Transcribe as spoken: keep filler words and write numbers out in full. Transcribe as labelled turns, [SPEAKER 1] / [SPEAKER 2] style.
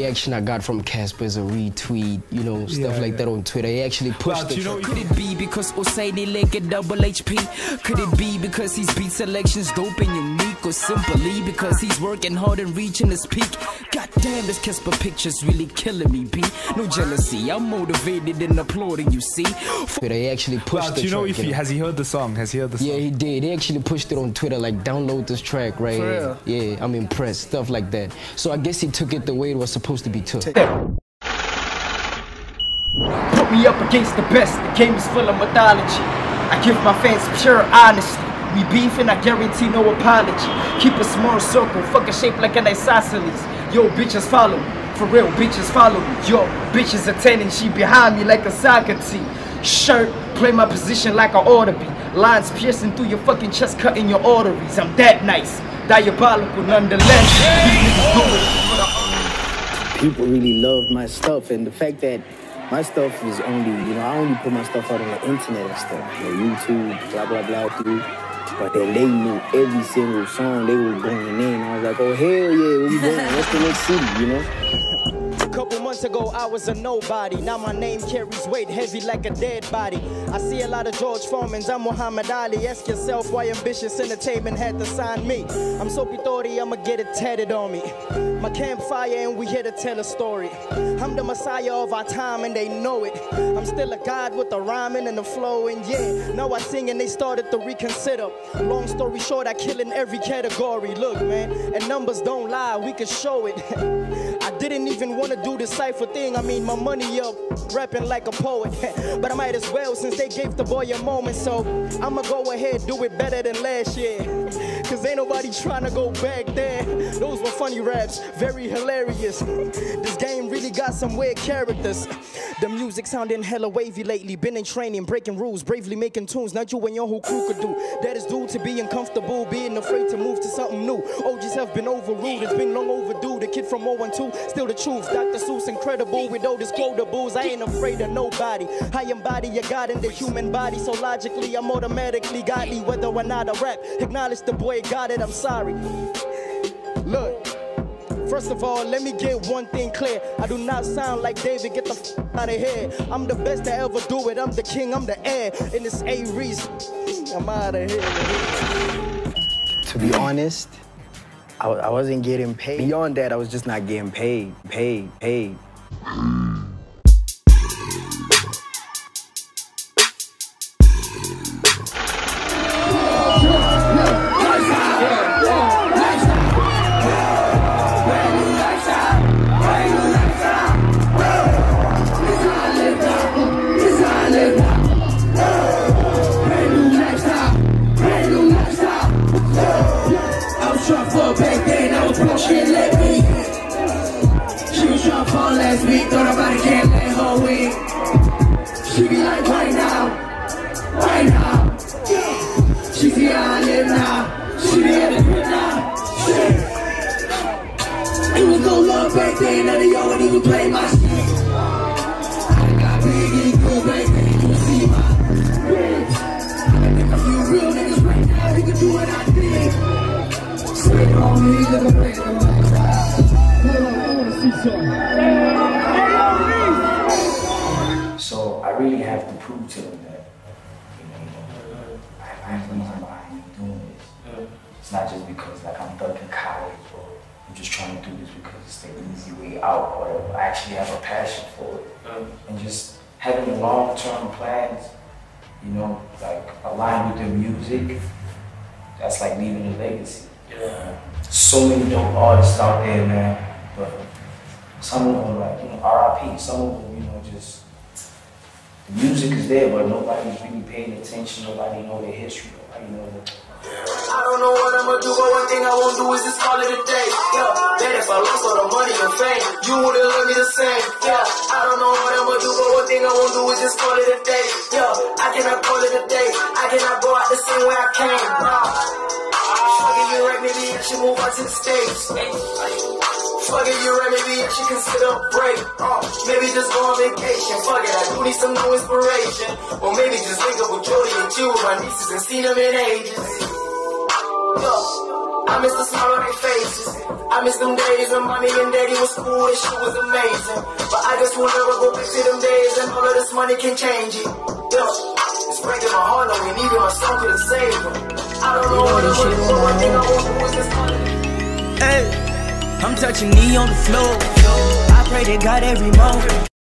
[SPEAKER 1] reaction I got from Casper is a retweet, you know, stuff
[SPEAKER 2] yeah,
[SPEAKER 1] like
[SPEAKER 2] yeah.
[SPEAKER 1] that on Twitter. He actually pushed it.
[SPEAKER 2] You know,
[SPEAKER 3] could it be because Usaini Lake a double H P? Could it be because his beat selection's dope and unique? Or simply because he's working hard and reaching his peak? God damn, this Casper picture's really killing me, B. No jealousy, I'm motivated and applauding, you see.
[SPEAKER 1] Twitter, he actually pushed
[SPEAKER 2] but
[SPEAKER 1] the
[SPEAKER 2] you know,
[SPEAKER 1] track,
[SPEAKER 2] if
[SPEAKER 1] you
[SPEAKER 2] he,
[SPEAKER 1] know?
[SPEAKER 2] has he heard the song? Has he heard the song?
[SPEAKER 1] Yeah, he did. He actually pushed it on Twitter, like, download this track right
[SPEAKER 3] For
[SPEAKER 1] here.
[SPEAKER 3] real?
[SPEAKER 1] Yeah, I'm impressed, stuff like that. So I guess he took it the way it was supposed to be took.
[SPEAKER 4] Put me up against the best, the game is full of mythology. I give my fans pure honesty. We beefing, I guarantee no apology. Keep a small circle, fuck a shape like an isosceles. Yo, bitches follow me, for real, bitches follow me. Yo, bitches attending, she behind me like a soccer team. Shirt, play my position like I ought to be. Lines piercing through your fucking chest, cutting your arteries. I'm that nice, diabolical nonetheless.
[SPEAKER 5] People really love my stuff, and the fact that my stuff is only, you know, I only put my stuff out on the internet and stuff, you know, YouTube, blah, blah, blah, dude. But then they knew every single song they were bringing in. I was like, oh, hell yeah, what we doing? What's the next city, you know?
[SPEAKER 4] A couple months ago, I was a nobody. Now my name carries weight, heavy like a dead body. I see a lot of George Foremans, I'm Muhammad Ali. Ask yourself why Ambitious Entertainment had to sign me. I'm so pitori, I'ma get it tatted on me. My campfire and we here to tell a story. I'm the messiah of our time and they know it. I'm still a god with the rhyming and the flow, and yeah, now I sing and they started to reconsider. Long story short, I kill in every category. Look, man, and numbers don't lie, we can show it. I didn't even want to do this cypher thing. I mean, my money up, rapping like a poet. But I might as well since they gave the boy a moment. So I'ma go ahead, do it better than last year. Cause ain't nobody trying to go back there. Those were funny raps, very hilarious. This game really got some weird characters. The music sounding hella wavy lately. Been in training, breaking rules, bravely making tunes. Not you and your whole crew could do. That is due to being uncomfortable, being afraid to move to something new. O Gs have been overruled, it's been long overdue. The kid from oh one two, still the truth. Doctor Seuss incredible with all these quotables. I ain't afraid of nobody. I embody a god in the human body. So logically, I'm automatically godly. Whether or not I rap, acknowledge the boy got it, I'm sorry. Look, first of all, let me get one thing clear. I do not sound like David, get the f out of here. I'm the best to ever do it, I'm the king, I'm the heir. And it's a reason, I'm out of here.
[SPEAKER 5] To be honest, I, I wasn't getting paid. Beyond that, I was just not getting paid, paid, paid.
[SPEAKER 6] Shit let me. She was trying to fall last week, thought nobody can't let her win. She be like, right now, right now. She see how I live now. She be at the crib now. Shit. It was no love back then, none of y'all would even play my shit. I got big and good back then, you can see my ribs. I think a few real niggas right now, they can do what I did. Sit on me, little baby.
[SPEAKER 7] So I really have to prove to them that, you know, I have a reason why I'm doing this. It's not just because like I'm stuck in college or I'm just trying to do this because it's the easy way out or whatever. I actually have a passion for it. And just having long-term plans, you know, like aligned with the music, that's like leaving a legacy. Yeah. So many dope artists out there, man. But some of them, like, you know, R I P, some of them, you know, just, the music is there, but nobody's really paying attention, nobody know their history, nobody know the...
[SPEAKER 6] I don't know what I'ma do, but one thing I won't do is just call it a day. Yeah, that if I lost all the money and fame, you wouldn't love me the same. Yeah, I don't know what I'ma do, but one thing I won't do is just call it a day. Yeah, I cannot call it a day. I cannot go out the same way I came. Nah. Fuck it, you right, maybe I should move on to the States. Fuck it, you right, maybe I should consider a break. Uh, maybe just go on vacation. Fuck it, I do need some new inspiration. Or maybe just link up with Jody and chill with my nieces and see them in ages. Yo, I miss the smile on their faces. I miss them days when mommy and daddy was cool and shit was amazing. But I guess we'll never go back to them days, and all of this money can change it. Yeah, it's breaking my heart, no, and even my song couldn't save them. I don't know what it was, but one thing I want was this money.
[SPEAKER 3] Hey, I'm touching knee on the floor. I pray to God every moment.